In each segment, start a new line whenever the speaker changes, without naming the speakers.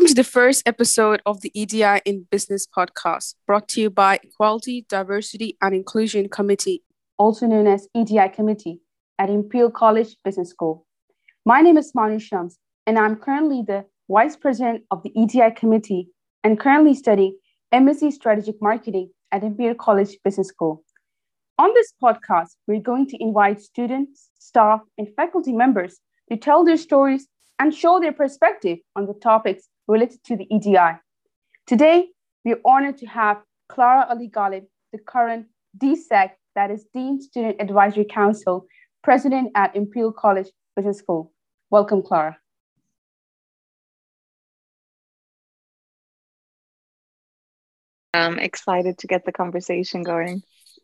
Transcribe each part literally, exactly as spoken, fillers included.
Welcome to the first episode of the E D I in Business podcast, brought to you by Equality, Diversity and Inclusion Committee, also known as E D I Committee, at Imperial College Business School. My name is Manu Shams, and I'm currently the Vice President of the E D I Committee and currently studying M S c Strategic Marketing at Imperial College Business School. On this podcast, we're going to invite students, staff, and faculty members to tell their stories and show their perspective on the topics related to the E D I. Today, we're honored to have Clara Ali Ghalib, the current D S E C, that is Dean Student Advisory Council, President at Imperial College Business School. Welcome, Clara.
I'm excited to get the conversation going.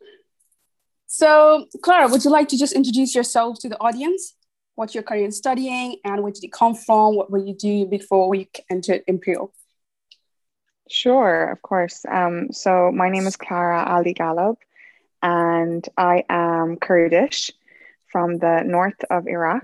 So, Clara, would you like to just introduce yourself to the audience? What you're currently studying and where did you come from? What were you doing before you entered Imperial?
Sure, of course. Um, so my name is Clara Ali Ghalib and I am Kurdish from the north of Iraq.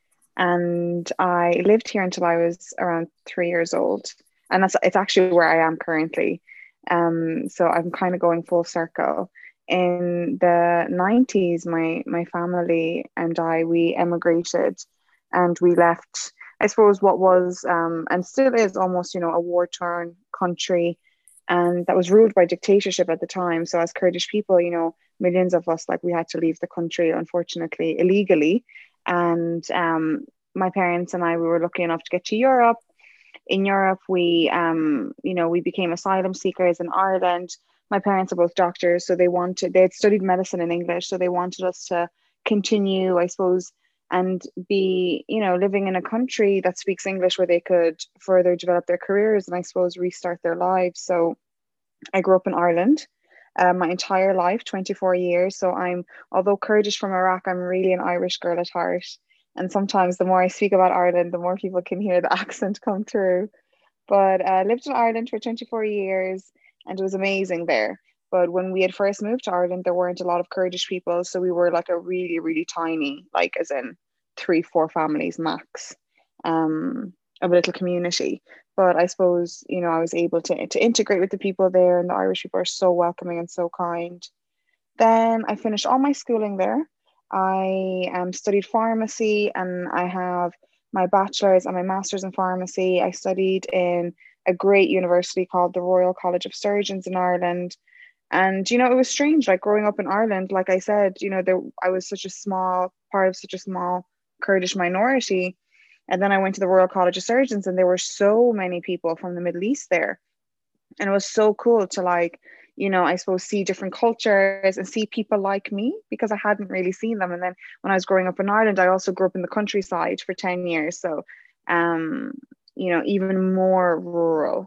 And I lived here until I was around three years old. And that's it's actually where I am currently. Um, so I'm kind of going full circle. In the nineties, my my family and I, we emigrated and we left, I suppose, what was um, and still is almost, you know, a war-torn country, and that was ruled by dictatorship at the time. So as Kurdish people, you know, millions of us, like, we had to leave the country, unfortunately, illegally. And um, my parents and I, we were lucky enough to get to Europe. In Europe, we, um, you know, we became asylum seekers in Ireland. My parents are both doctors, so they wanted, they had studied medicine in English, so they wanted us to continue, I suppose, and be, you know, living in a country that speaks English where they could further develop their careers and I suppose restart their lives. So I grew up in Ireland uh, my entire life, twenty-four years. So I'm, although Kurdish from Iraq, I'm really an Irish girl at heart. And sometimes the more I speak about Ireland, the more people can hear the accent come through. But I uh, lived in Ireland for twenty-four years. And it was amazing there. But when we had first moved to Ireland, there weren't a lot of Kurdish people. So we were like a really, really tiny, like as in three, four families max, um, of a little community. But I suppose, you know, I was able to, to integrate with the people there, and the Irish people are so welcoming and so kind. Then I finished all my schooling there. I um, studied pharmacy, and I have my bachelor's and my master's in pharmacy. I studied in a great university called the Royal College of Surgeons in Ireland. And, you know, it was strange, like growing up in Ireland, like I said, you know, there, I was such a small part of such a small Kurdish minority. And then I went to the Royal College of Surgeons, and there were so many people from the Middle East there. And it was so cool to, like, you know, I suppose, see different cultures and see people like me, because I hadn't really seen them. And then when I was growing up in Ireland, I also grew up in the countryside for ten years. So, um, you know, even more rural.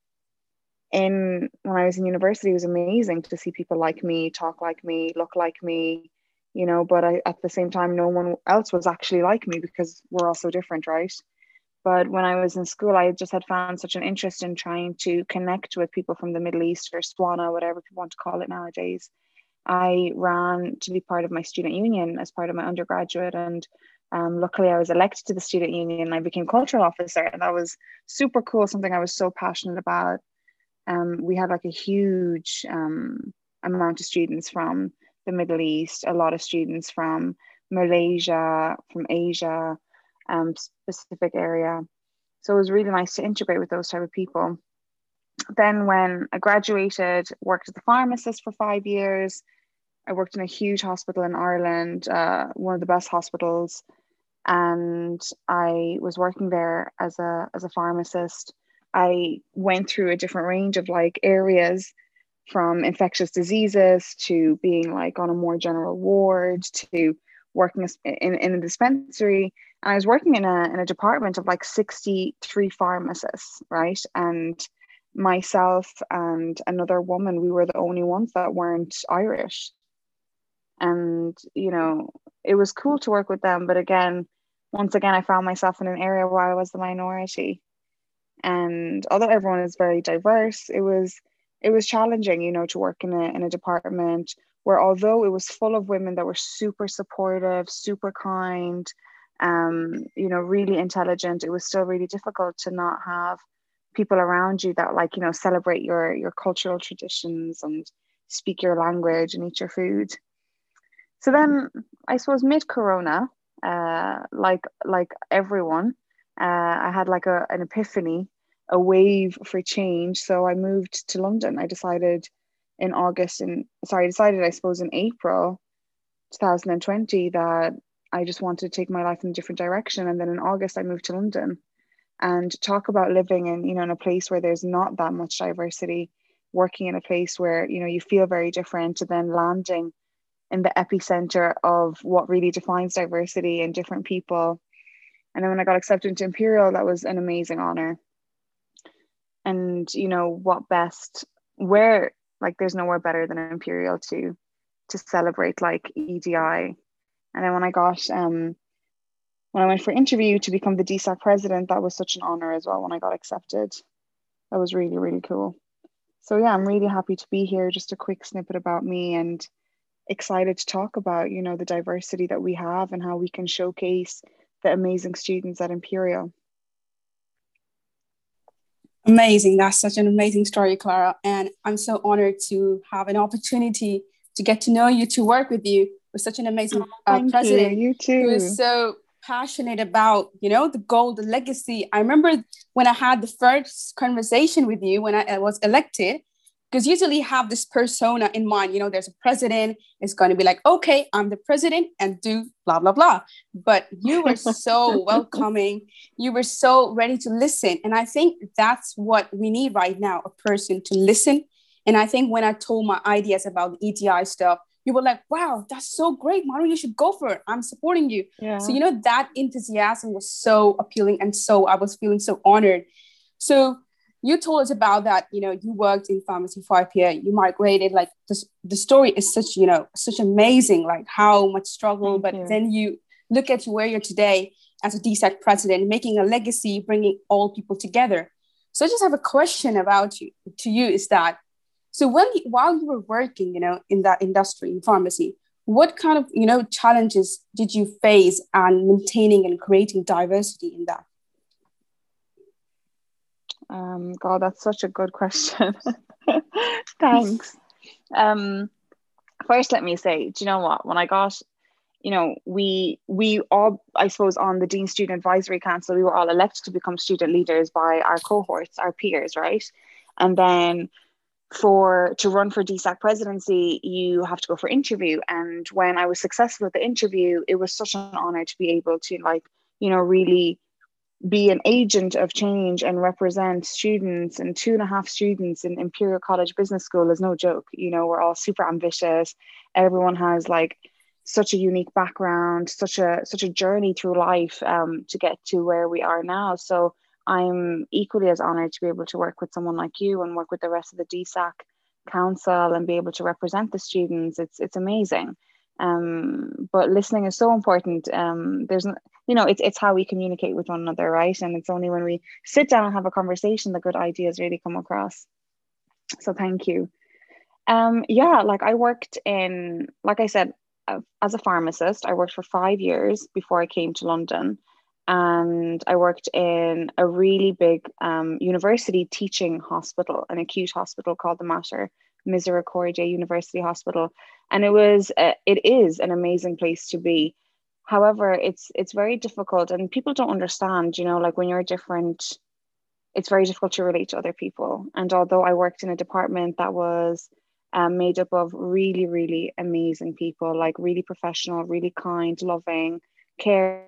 In when I was in university, it was amazing to see people like me, talk like me, look like me, you know, but I, at the same time, no one else was actually like me because we're all so different, right? But when I was in school, I just had found such an interest in trying to connect with people from the Middle East, or SWANA, whatever people want to call it nowadays. I ran to be part of my student union as part of my undergraduate, and um, luckily I was elected to the student union and I became cultural officer, and that was super cool, something I was so passionate about. Um, we had like a huge um, amount of students from the Middle East, a lot of students from Malaysia, from Asia, um, Pacific area. So it was really nice to integrate with those type of people. Then when I graduated, worked as a pharmacist for five years. I worked in a huge hospital in Ireland, uh, one of the best hospitals. And I was working there as a as a pharmacist. I went through a different range of like areas, from infectious diseases to being like on a more general ward to working in, in a dispensary. And I was working in a, in a department of like sixty-three pharmacists, right? And myself and another woman, we were the only ones that weren't Irish. And, you know, it was cool to work with them. But again, once again, I found myself in an area where I was the minority. And although everyone is very diverse, it was it was challenging, you know, to work in a in a department where, although it was full of women that were super supportive, super kind, um, you know, really intelligent, it was still really difficult to not have people around you that like, you know, celebrate your your cultural traditions and speak your language and eat your food. So then I suppose mid-corona, uh, like like everyone, uh, I had like a, an epiphany, a wave for change. So I moved to London. I decided in August and sorry, I decided I suppose in April twenty twenty that I just wanted to take my life in a different direction. And then in August I moved to London. And talk about living in, you know, in a place where there's not that much diversity, working in a place where, you know, you feel very different, to then landing in the epicenter of what really defines diversity and different people. And then when I got accepted into Imperial, that was an amazing honor. And, you know, what best, where, like, there's nowhere better than Imperial to, to celebrate like E D I. And then when I got, um, when I went for interview to become the D SAC president, that was such an honor as well when I got accepted. That was really, really cool. So yeah, I'm really happy to be here. Just a quick snippet about me, and excited to talk about, you know, the diversity that we have and how we can showcase the amazing students at Imperial.
Amazing. That's such an amazing story, Clara. And I'm so honored to have an opportunity to get to know you, to work with you, with such an amazing uh,
Thank
president.
you. You too.
Who is so passionate about, you know, the goal, the legacy. I remember when I had the first conversation with you when I, I was elected, because usually have this persona in mind, you know, there's a president, it's going to be like, okay, I'm the president and do blah, blah, blah. But you were so welcoming. You were so ready to listen. And I think that's what we need right now, a person to listen. And I think when I told my ideas about the E D I stuff, you were like, wow, that's so great, Manu, you should go for it. I'm supporting you.
Yeah.
So, you know, that enthusiasm was so appealing. And so I was feeling so honored. So you told us about that, you know, you worked in pharmacy for five years, you migrated, like this, the story is such, you know, such amazing, like how much struggle,
Thank
but
you.
then you look at where you're today as a D SAC president, making a legacy, bringing all people together. So I just have a question about you, to you is that, so when, while you were working, you know, in that industry, in pharmacy, what kind of, you know, challenges did you face and maintaining and creating diversity in that?
Um, God, that's such a good question. Thanks. Um, first, let me say, do you know what? When I got, you know, we we all, I suppose, on the Dean Student Advisory Council, we were all elected to become student leaders by our cohorts, our peers, right? And then for to run for D SAC presidency, you have to go for interview. And when I was successful at the interview, it was such an honor to be able to, like, you know, really be an agent of change and represent students. And two and a half students in Imperial College Business School is no joke. You know, we're all super ambitious. Everyone has like such a unique background, such a such a journey through life um, to get to where we are now. So I'm equally as honored to be able to work with someone like you and work with the rest of the D SAC Council and be able to represent the students. It's it's amazing. Um, but listening is so important. Um, there's, you know, it's it's how we communicate with one another, right? And it's only when we sit down and have a conversation that good ideas really come across. So thank you. Um, yeah, like I worked in, like I said, uh, as a pharmacist, I worked for five years before I came to London. And I worked in a really big um, university teaching hospital, an acute hospital called the Mater Misericordia University Hospital. And it was, uh, it is an amazing place to be. However, it's it's very difficult and people don't understand, you know, like when you're different, it's very difficult to relate to other people. And although I worked in a department that was um, made up of really, really amazing people, like really professional, really kind, loving, caring,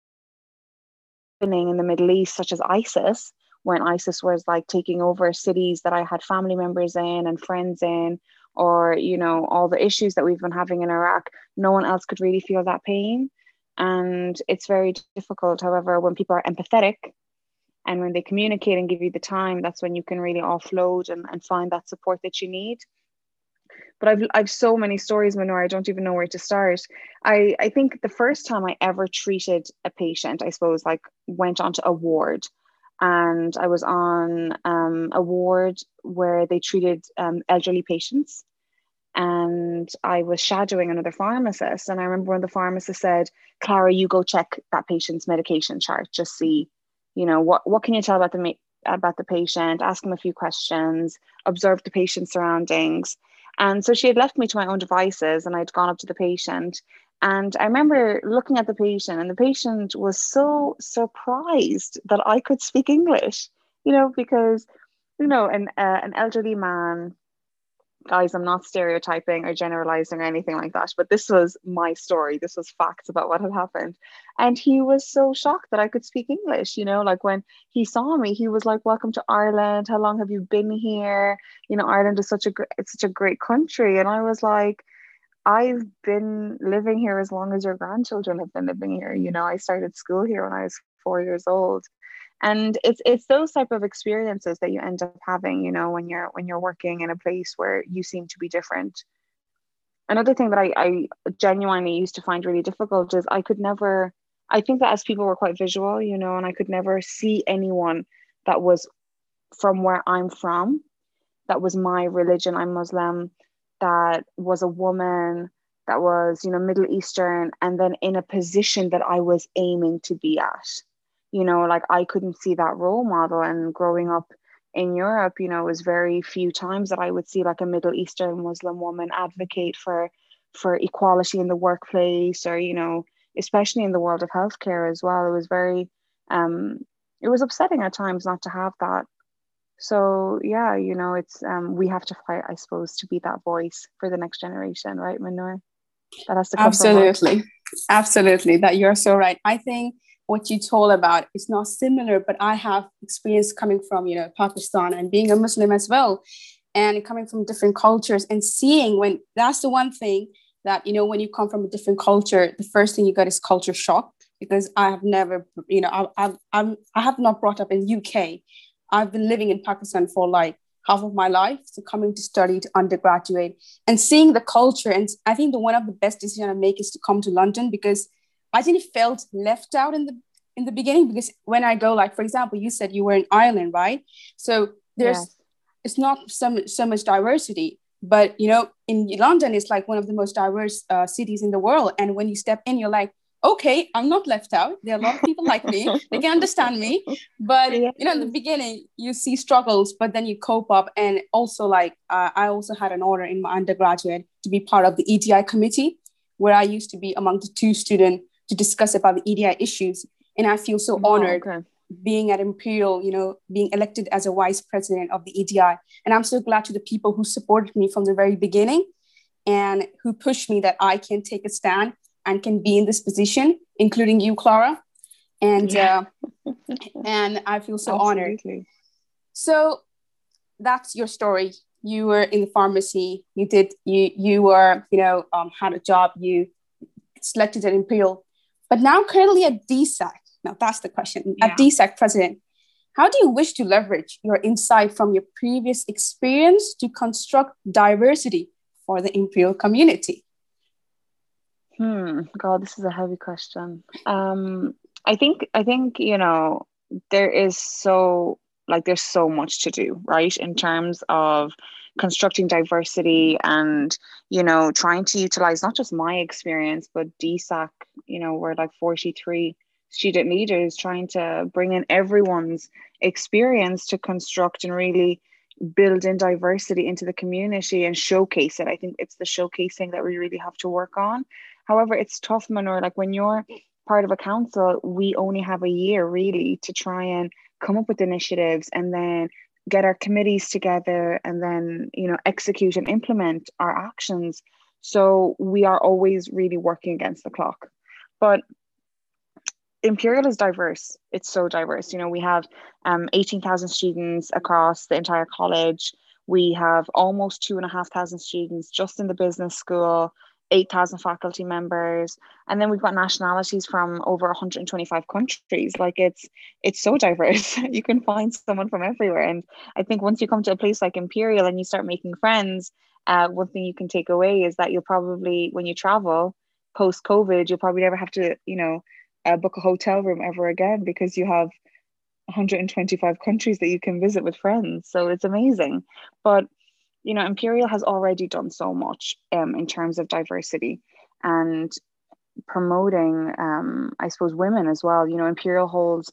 in the Middle East, such as ISIS, when ISIS was like taking over cities that I had family members in and friends in, or, you know, all the issues that we've been having in Iraq, no one else could really feel that pain. And it's very difficult. However, when people are empathetic and when they communicate and give you the time, that's when you can really offload and, and find that support that you need. But I've I've so many stories, Manor, I don't even know where to start. I, I think the first time I ever treated a patient, I suppose, like went onto a ward, and I was on um, a ward where they treated um, elderly patients. And I was shadowing another pharmacist. And I remember when the pharmacist said, Clara, you go check that patient's medication chart, just see, you know, what, what can you tell about the about the patient, ask him a few questions, observe the patient's surroundings. And so she had left me to my own devices, and I'd gone up to the patient. And I remember looking at the patient, and the patient was so surprised that I could speak English, you know, because, you know, an, uh, an elderly man, guys, I'm not stereotyping or generalizing or anything like that, but this was my story. This was facts about what had happened. And he was so shocked that I could speak English, you know, like when he saw me, he was like, welcome to Ireland. How long have you been here? You know, Ireland is such a great, it's such a great country. And I was like, I've been living here as long as your grandchildren have been living here. You know, I started school here when I was four years old. And it's it's those type of experiences that you end up having, you know, when you're when you're working in a place where you seem to be different. Another thing that I, I genuinely used to find really difficult is I could never, I think that as people were quite visual, you know, and I could never see anyone that was from where I'm from, that was my religion, I'm Muslim, that was a woman, that was, you know, Middle Eastern, and then in a position that I was aiming to be at. You know, like I couldn't see that role model. And growing up in Europe, you know, it was very few times that I would see like a Middle Eastern Muslim woman advocate for for equality in the workplace, or, you know, especially in the world of healthcare as well. It was very, um, it was upsetting at times not to have that. So yeah, you know, it's um, we have to fight, I suppose, to be that voice for the next generation, right, Manur? That has to come
Absolutely.
from us.
Absolutely. That you're so right. I think what you told about is not similar, but I have experience coming from, you know, Pakistan and being a Muslim as well, and coming from different cultures and seeing when that's the one thing that, you know, when you come from a different culture, the first thing you get is culture shock, because I have never, you know, I, I've, I'm, I have not brought up in U K. I've been living in Pakistan for like half of my life. So coming to study to undergraduate and seeing the culture. And I think the one of the best decisions I make is to come to London, because I didn't felt left out in the in the beginning, because when I go, like, for example, you said you were in Ireland, right? So there's,
Yes.
it's not so, so much diversity, but, you know, in London, it's like one of the most diverse uh, cities in the world. And when you step in, you're like, okay, I'm not left out. There are a lot of people like me. They can understand me. But,
Yes.
you know, in the beginning, you see struggles, but then you cope up. And also, like, uh, I also had an honor in my undergraduate to be part of the E D I committee, where I used to be among the two students to discuss about the E D I issues. And I feel so
Oh,
honored
okay.
being at Imperial, you know, being elected as a vice president of the E D I. And I'm so glad to the people who supported me from the very beginning and who pushed me that I can take a stand and can be in this position, including you, Clara. And
Yeah.
uh, and I feel so honored.
Absolutely.
So that's your story. You were in the pharmacy. You did. You you were you know um, had a job. You selected at Imperial, but now currently at D SAC. Now that's the question.
Yeah.
At D SAC president, how do you wish to leverage your insight from your previous experience to construct diversity for the Imperial community?
Hmm. God, this is a heavy question. Um, I think I think, you know, there is so like there's so much to do, right? In terms of constructing diversity and, you know, trying to utilize not just my experience, but D SAC, you know, we're like forty-three student leaders trying to bring in everyone's experience to construct and really build in diversity into the community and showcase it. I think it's the showcasing that we really have to work on. However, it's tough, Manor. Like when you're part of a council, we only have a year really to try and come up with initiatives and then get our committees together and then, you know, execute and implement our actions. So we are always really working against the clock. But Imperial is diverse. It's so diverse. You know, we have um, eighteen thousand students across the entire college. We have almost two and a half thousand students just in the business school, eight thousand faculty members. And then we've got nationalities from over one hundred twenty-five countries. Like it's, it's so diverse. You can find someone from everywhere. And I think once you come to a place like Imperial and you start making friends, uh, one thing you can take away is that you'll probably, when you travel post-COVID, you'll probably never have to, you know, uh, book a hotel room ever again because you have one hundred twenty-five countries that you can visit with friends. So it's amazing. But, you know, Imperial has already done so much um, in terms of diversity and promoting, um, I suppose, women as well. You know, Imperial holds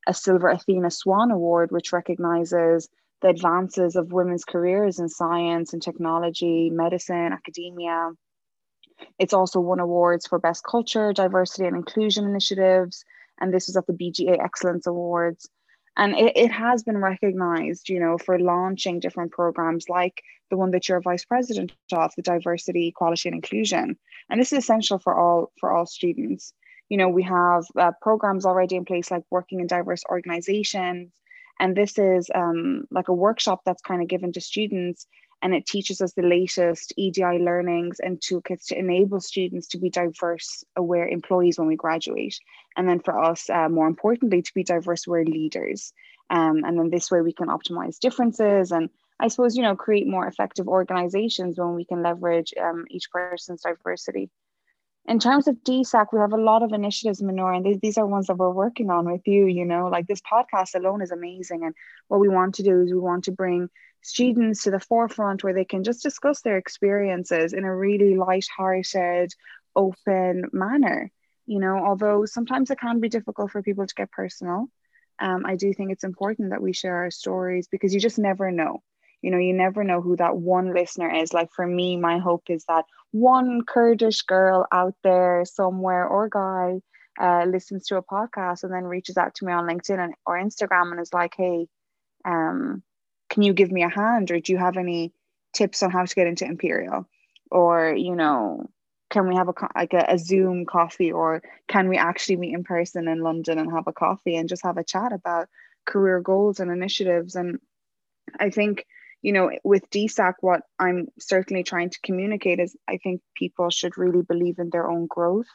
a Silver Athena Swan Award, which recognizes the advances of women's careers in science and technology, medicine, academia. It's also won awards for Best Culture, Diversity and Inclusion Initiatives, and this was at the B G A Excellence Awards. And it, it has been recognized, you know, for launching different programs like the one that you're vice president of, the Diversity, Equality and Inclusion. And this is essential for all for all students. You know, we have uh, programs already in place like working in diverse organizations. And this is um, like a workshop that's kind of given to students, and it teaches us the latest E D I learnings and toolkits to enable students to be diverse, aware employees when we graduate. And then for us, uh, more importantly, to be diverse, aware leaders. Um, and then this way we can optimize differences and I suppose, you know, create more effective organizations when we can leverage um, each person's diversity. In terms of D SAC, we have a lot of initiatives, Minora, and these, these are ones that we're working on with you, you know, like this podcast alone is amazing. And what we want to do is we want to bring students to the forefront where they can just discuss their experiences in a really light-hearted, open manner. You know, although sometimes it can be difficult for people to get personal, um, I do think it's important that we share our stories because you just never know. You know, you never know who that one listener is. Like for me, my hope is that one Kurdish girl out there somewhere or guy uh, listens to a podcast and then reaches out to me on LinkedIn and, or Instagram and is like, hey, um, can you give me a hand? Or do you have any tips on how to get into Imperial? Or, you know, can we have a like a, a Zoom coffee, or can we actually meet in person in London and have a coffee and just have a chat about career goals and initiatives? And I think, you know, with D SAC, what I'm certainly trying to communicate is I think people should really believe in their own growth.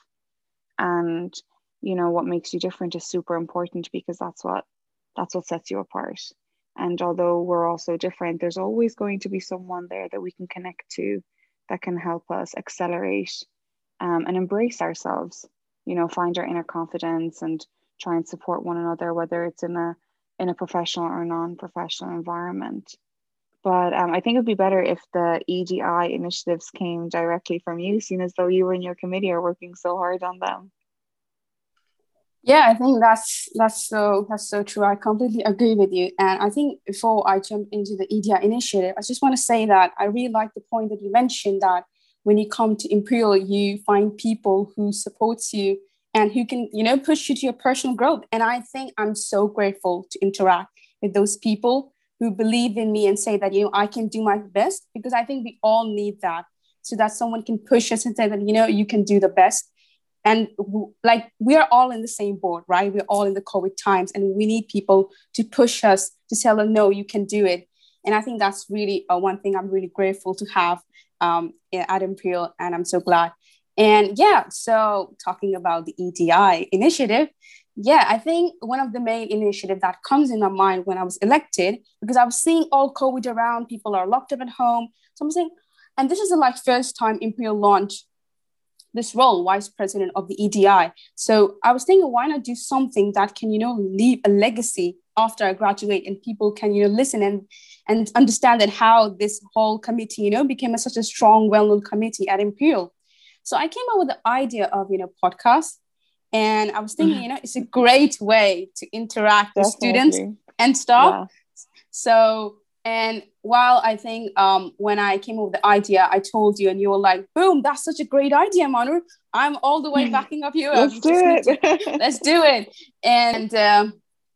And, you know, what makes you different is super important because that's what that's what sets you apart. And although we're all so different, there's always going to be someone there that we can connect to that can help us accelerate um, and embrace ourselves, you know, find our inner confidence and try and support one another, whether it's in a in a professional or non-professional environment. But um, I think it'd be better if the E D I initiatives came directly from you, seeing as though you and your committee are working so hard on them.
Yeah, I think that's that's so that's so true. I completely agree with you. And I think before I jump into the E D I initiative, I just want to say that I really like the point that you mentioned that when you come to Imperial, you find people who supports you and who can, you know, push you to your personal growth. And I think I'm so grateful to interact with those people who believe in me and say that, you know, I can do my best, because I think we all need that, so that someone can push us and say that, you know, you can do the best. And like, we are all in the same boat, right? We're all in the COVID times, and we need people to push us to tell them, no, you can do it. And I think that's really uh, one thing I'm really grateful to have um, at Imperial, and I'm so glad. And yeah, so talking about the E D I initiative, yeah, I think one of the main initiatives that comes in my mind when I was elected, because I was seeing all COVID around, people are locked up at home. So I'm saying, and this is the like first time Imperial launched this role, vice president of the E D I. So I was thinking, why not do something that can, you know, leave a legacy after I graduate, and people can, you know, listen and and understand that how this whole committee, you know, became a, such a strong, well-known committee at Imperial. So I came up with the idea of, you know, podcast. And I was thinking, you know, it's a great way to interact with students and stuff. Yeah. So, and while I think um, when I came up with the idea, I told you and you were like, boom, that's such a great idea, Manu. I'm all the way backing up you.
Let's do it.
To, let's do it. And um,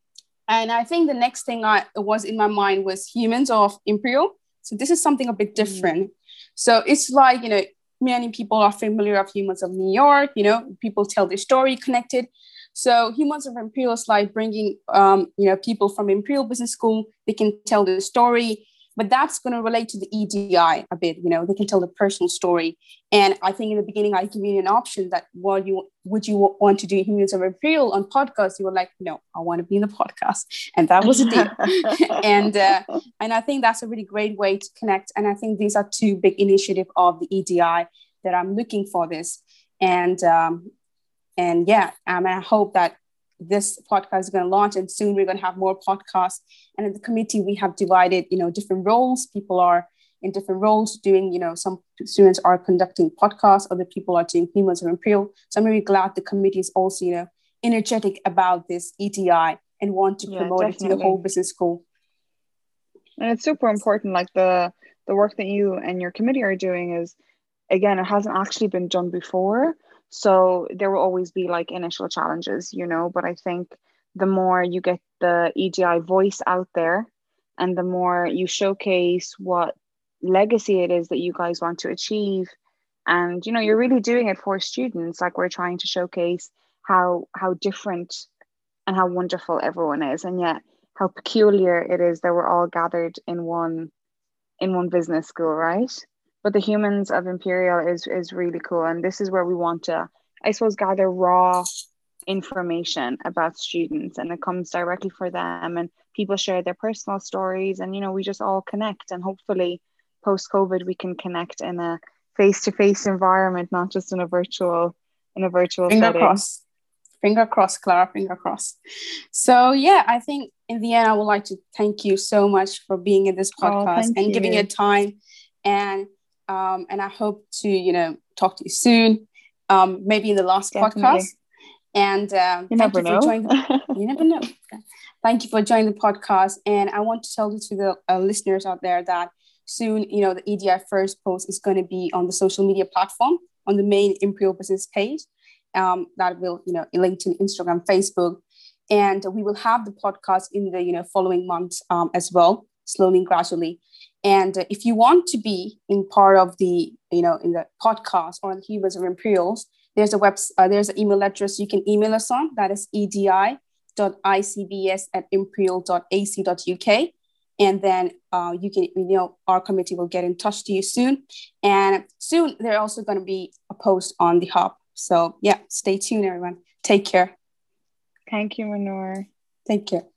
and I think the next thing I was in my mind was Humans of Imperial. So this is something a bit different. Mm. So it's like, you know, many people are familiar of Humans of New York, you know, people tell their story connected. So Humans of Imperial is like bringing, um, you know, people from Imperial Business School, they can tell their story, but that's going to relate to the E D I a bit, you know, they can tell the personal story. And I think in the beginning, I give you an option that, what you would you want to do Humans of Imperial on podcast? You were like, no, I want to be in the podcast. And that was a deal. and uh, and I think that's a really great way to connect. And I think these are two big initiatives of the E D I that I'm looking for this. And um, and yeah, um, and I hope that this podcast is going to launch, and soon we're going to have more podcasts. And in the committee, we have divided, you know, different roles. People are in different roles doing, you know, some students are conducting podcasts, other people are doing Humans of Imperial. So I'm really glad the committee is also, you know, energetic about this E D I and want to
Yeah,
promote it to the
definitely.
whole business school.
And it's super important. Like the the work that you and your committee are doing is, again, it hasn't actually been done before. So there will always be like initial challenges, you know, but I think the more you get the E D I voice out there and the more you showcase what legacy it is that you guys want to achieve, and you know, you're really doing it for students. Like we're trying to showcase how how different and how wonderful everyone is, and yet how peculiar it is that we're all gathered in one in one business school, right? But the humans of Imperial is is really cool, and this is where we want to, I suppose, gather raw information about students, and it comes directly for them, and people share their personal stories, and you know, we just all connect, and hopefully post COVID we can connect in a face-to-face environment, not just in a virtual in a virtual
Finger
setting.
crossed. Finger crossed, Clara, finger crossed. So yeah, I think in the end, I would like to thank you so much for being in this
Oh,
podcast
thank
and giving
you.
it time. And um, and I hope to, you know, talk to you soon, um, maybe in the last
Definitely.
podcast. And um,
You
thank
never
you for
know.
joining. The, you never know. Thank you for joining the podcast. And I want to tell you to the uh, listeners out there that soon, you know, the E D I First post is going to be on the social media platform on the main Imperial Business page. Um, that will, you know, link to Instagram, Facebook, and we will have the podcast in the, you know, following months um, as well, slowly and gradually. And uh, if you want to be in part of the, you know, in the podcast or the Humans of Imperials, there's a web, uh, there's an email address you can email us on. That is edi dot i c b s at imperial dot a c dot u k. And then uh, you can, you know, our committee will get in touch to you soon. And soon, there's also going to be a post on the hub. So yeah, stay tuned, everyone. Take care.
Thank you, Manor.
Take care.